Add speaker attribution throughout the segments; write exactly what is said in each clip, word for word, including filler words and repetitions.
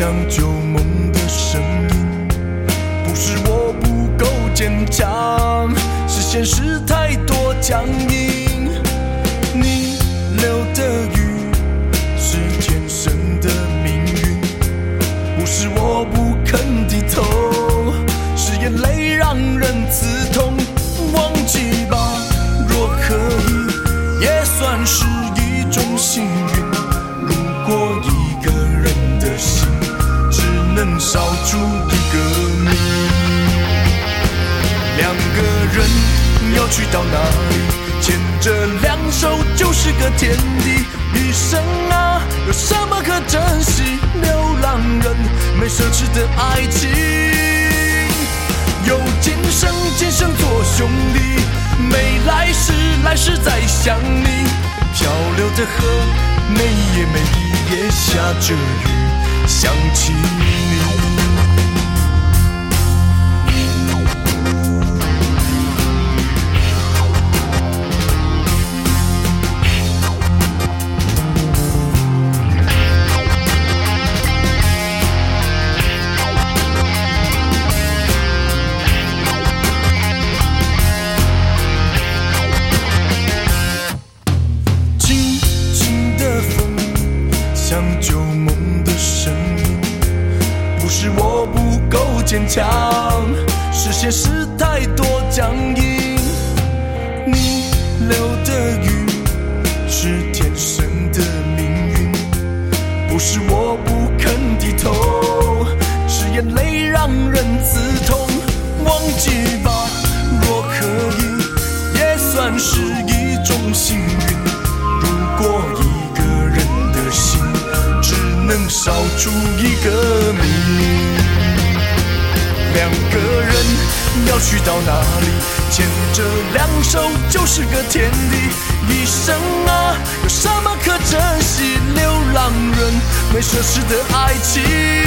Speaker 1: 像旧梦的声音。不是我不够坚强，是现实太多僵硬。你流的雨是天生的命运，不是我不肯低头，是眼泪让人刺痛。忘记吧，若可以，也算是一种幸运。如果一个人的心只能烧出一个谜，两个人要去到哪里？牵着两手就是个天地。一生啊，有什么可珍惜？流浪人没奢侈的爱情。有今生今生做兄弟，没来世来世再想你。漂流的河，每夜每一夜下着雨，想起你。像旧梦的声音，不是我不够坚强，是现实太多僵硬。你流的雨是天生的命运，不是我不肯低头，是眼泪让人刺痛。忘记吧，若可以，也算是一种幸运。如果一个人的心能烧出一个谜，两个人要去到哪里？牵着两手就是个天地。一生啊，有什么可珍惜？流浪人没奢侈的爱情。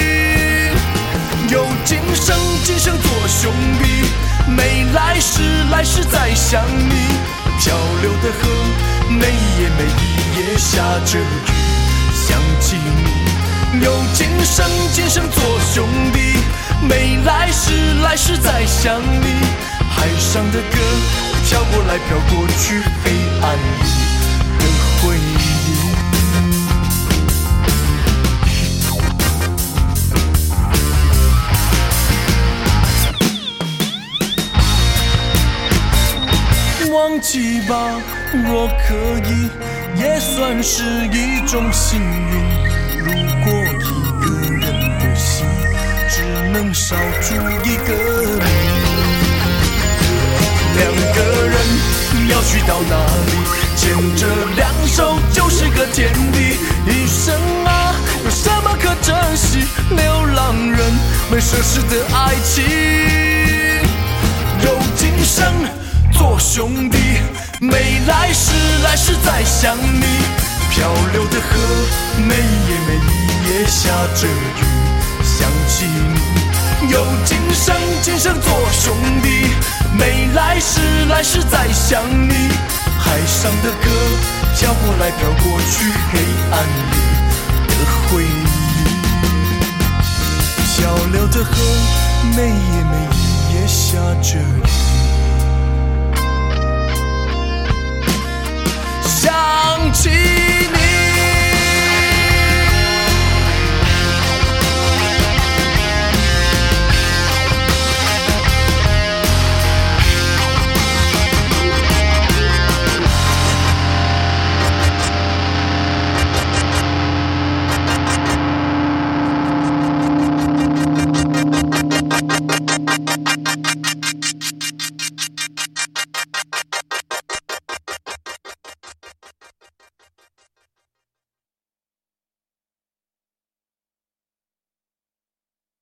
Speaker 1: 有今生今生做兄弟，没来世来世再想你。漂流的河，每夜每一夜下着雨，想起你。有今生今生做兄弟，没来世来世再想你。海上的歌飘过来飘过去，黑暗里的回忆。忘记吧，若可以，也算是一种幸运。如果一个人的心只能烧出一个谜，两个人要去到哪里？牵着两手就是个天地。一生啊，有什么可珍惜？流浪人没奢侈的爱情。有今生做兄弟，没来世来世再想你。漂流的河，每夜每一夜下着雨，想起你。有今生今生做兄弟，没来世来世再想你。海上的歌飘过来飘过去，黑暗里的回忆。漂流的河，每夜每一夜下着雨，想起